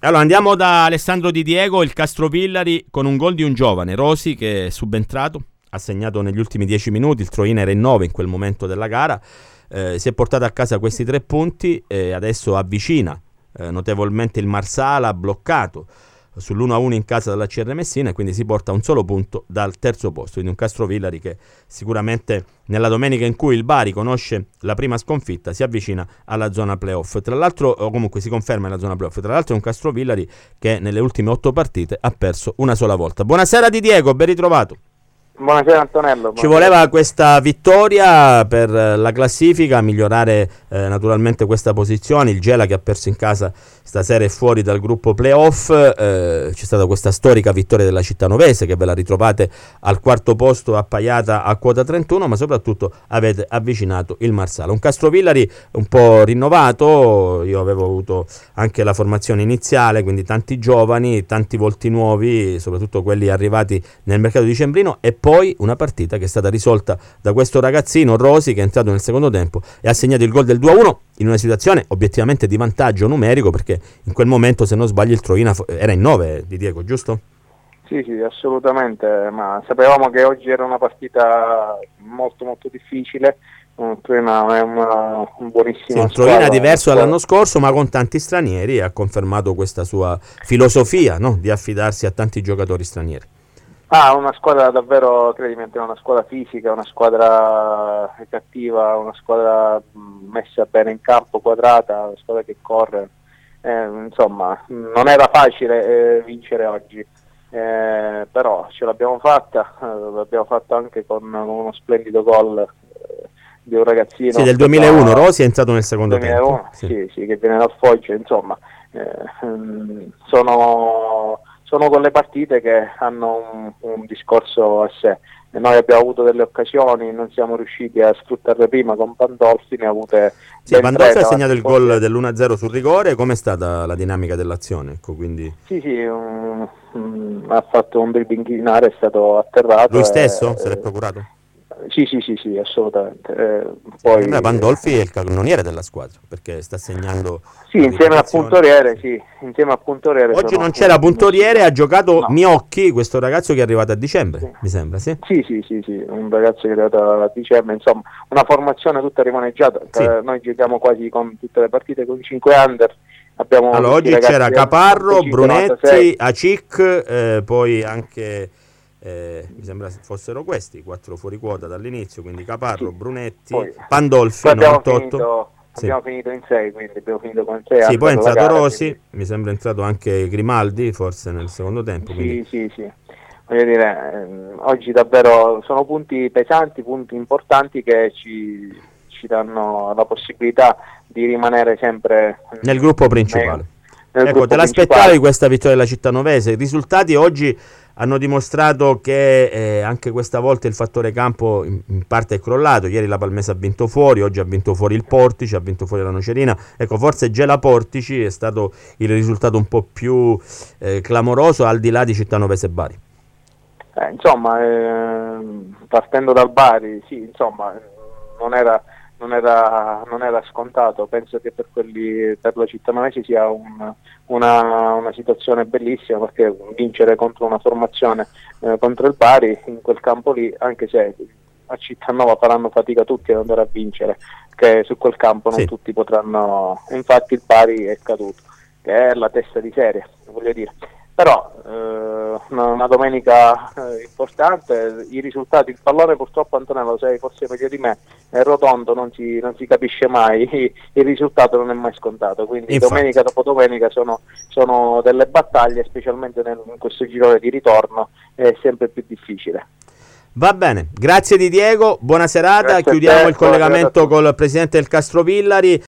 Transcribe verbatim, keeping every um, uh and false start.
Allora andiamo da Alessandro Di Diego, il Castrovillari con un gol di un giovane, Rosi, che è subentrato, ha segnato negli ultimi dieci minuti, il Troina era in nove in quel momento della gara, eh, si è portato a casa questi tre punti e adesso avvicina eh, notevolmente il Marsala, bloccato sull'uno a uno in casa della C R Messina, e quindi si porta un solo punto dal terzo posto. Quindi un Castrovillari che sicuramente nella domenica in cui il Bari conosce la prima sconfitta si avvicina alla zona playoff, tra l'altro, o comunque si conferma nella zona playoff. Tra l'altro è un Castrovillari che nelle ultime otto partite ha perso una sola volta. Buonasera Di Diego, ben ritrovato. Buonasera Antonello. Buonasera. Ci voleva questa vittoria per la classifica, migliorare eh, naturalmente questa posizione. Il Gela, che ha perso in casa stasera, è fuori dal gruppo playoff. Eh, c'è stata questa storica vittoria della Cittanovese, che ve la ritrovate al quarto posto, appaiata a quota trentuno, ma soprattutto avete avvicinato il Marsala. Un Castrovillari un po' rinnovato. Io avevo avuto anche la formazione iniziale, quindi tanti giovani, tanti volti nuovi, soprattutto quelli arrivati nel mercato dicembrino, e poi una partita che è stata risolta da questo ragazzino Rosi, che è entrato nel secondo tempo e ha segnato il gol del due a uno in una situazione obiettivamente di vantaggio numerico, perché in quel momento, se non sbaglio, il Troina era in nove, Di Diego, giusto? Sì, sì, assolutamente, ma sapevamo che oggi era una partita molto molto difficile. Un Troina è una, un buonissimo. Sì, un Troina diverso dall'anno scorso, ma con tanti stranieri, e ha confermato questa sua filosofia, no? Di affidarsi a tanti giocatori stranieri. Ah, una squadra davvero, credimi, una squadra fisica, una squadra cattiva, una squadra messa bene in campo, quadrata, una squadra che corre. Eh, insomma, non era facile eh, vincere oggi, eh, però ce l'abbiamo fatta, eh, l'abbiamo fatta anche con uno splendido gol eh, di un ragazzino. Sì, del duemilauno, Rosi è entrato nel secondo tempo. Sì. Sì, sì, che viene dal Foggia, insomma, eh, sono... sono quelle partite che hanno un, un discorso a sé. E noi abbiamo avuto delle occasioni, non siamo riusciti a sfruttarle prima. Con Pandolfi ne ha avute. Sì, Pandolfi ha segnato il gol dell'uno a zero sul rigore. Com'è stata la dinamica dell'azione? Ecco, quindi... Sì, sì, um, um, ha fatto un dribbling in area, è stato atterrato. Lui stesso e, se l'è procurato? Sì, sì, sì, sì, assolutamente. Eh, poi sì, Pandolfi è il cannoniere della squadra, perché sta segnando. Sì, insieme a Puntoriere, sì, insieme a Puntoriere. Oggi non c'era Puntoriere, ha giocato no. Miocchi, questo ragazzo che è arrivato a dicembre, sì. mi sembra, sì? Sì, sì, sì, sì, un ragazzo che è arrivato a dicembre, insomma, una formazione tutta rimaneggiata. Sì. Eh, noi giochiamo quasi con tutte le partite con cinque under. Abbiamo allora, oggi c'era Caparro, Brunetti, Acic, eh, poi anche... Eh, mi sembra fossero questi i quattro fuori quota dall'inizio, quindi Caparro, sì. Brunetti, poi, Pandolfi, abbiamo novantotto. Finito, sì. abbiamo finito in sei, quindi abbiamo finito con sei. Sì, poi è entrato gara, Rosi, quindi... mi sembra entrato anche Grimaldi, forse nel secondo tempo. Sì, quindi... sì, sì. Voglio dire, ehm, oggi davvero sono punti pesanti, punti importanti che ci, ci danno la possibilità di rimanere sempre nel gruppo principale. Nel ecco, gruppo te l'aspettavi questa vittoria della Cittanovese? I risultati oggi hanno dimostrato che eh, anche questa volta il fattore campo in, in parte è crollato. Ieri la Palmese ha vinto fuori, oggi ha vinto fuori il Portici, ha vinto fuori la Nocerina. Ecco, forse Gela Portici è stato il risultato un po' più eh, clamoroso, al di là di Cittanovese e Bari. Eh, insomma, eh, partendo dal Bari, sì, insomma, non era... Non era, non era scontato. Penso che per quelli per la Cittanovese sia un, una, una situazione bellissima, perché vincere contro una formazione eh, contro il Bari in quel campo lì, anche se a Cittanova faranno fatica tutti ad andare a vincere, che su quel campo non sì. tutti potranno, infatti il Bari è caduto, che è la testa di serie, voglio dire. Però eh, una, una domenica eh, importante, i risultati, il pallone purtroppo, Antonello, sei forse meglio di me, è rotondo, non si, non si capisce mai, il risultato non è mai scontato, quindi infatti. Domenica dopo domenica sono, sono delle battaglie, specialmente nel, in questo girone di ritorno è sempre più difficile. Va bene, grazie Di Diego, buona serata, grazie chiudiamo te, il collegamento col presidente del Castrovillari.